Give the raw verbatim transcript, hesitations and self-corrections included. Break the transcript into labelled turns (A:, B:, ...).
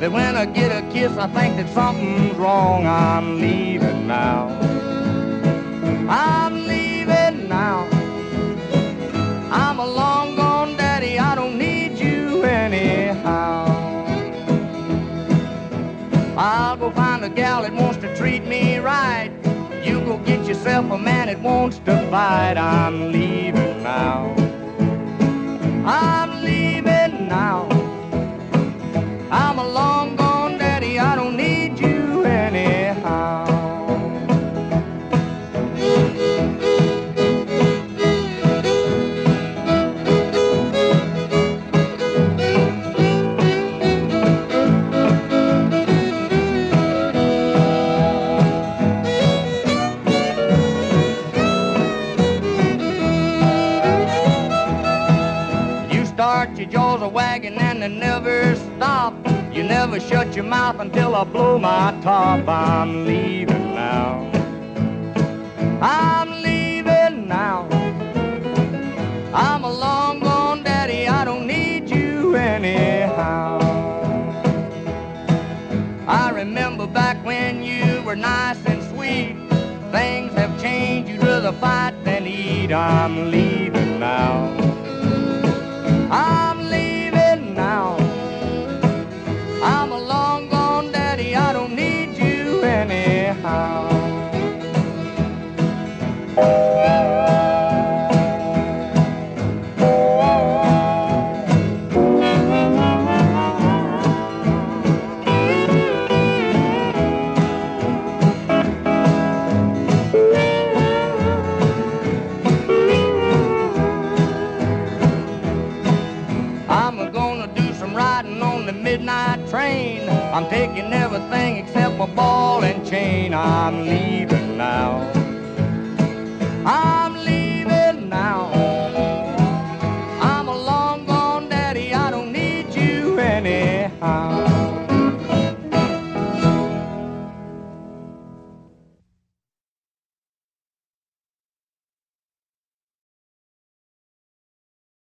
A: that when I get a kiss, I think that something's wrong. I'm leaving now. I'm leaving now. I'm a long gone daddy, I don't need you anyhow. I'll go find a gal that wants to treat me right. You go get yourself a man that wants to fight. I'm leaving now. I'm leaving now. I'm a long gone daddy, I don't need you anyhow. Start your jaws a wagging and they never stop. You never shut your mouth until I blow my top. I'm leaving now. I'm leaving now. I'm a long gone daddy, I don't need you anyhow. I remember back when you were nice and sweet. Things have changed, you'd rather fight than eat. I'm leaving now. I'm leaving now. I'm a long gone daddy, I don't need you anyhow. I'm gonna do some riding on the midnight train. I'm taking everything except my ball and chain. I'm leaving now. I'm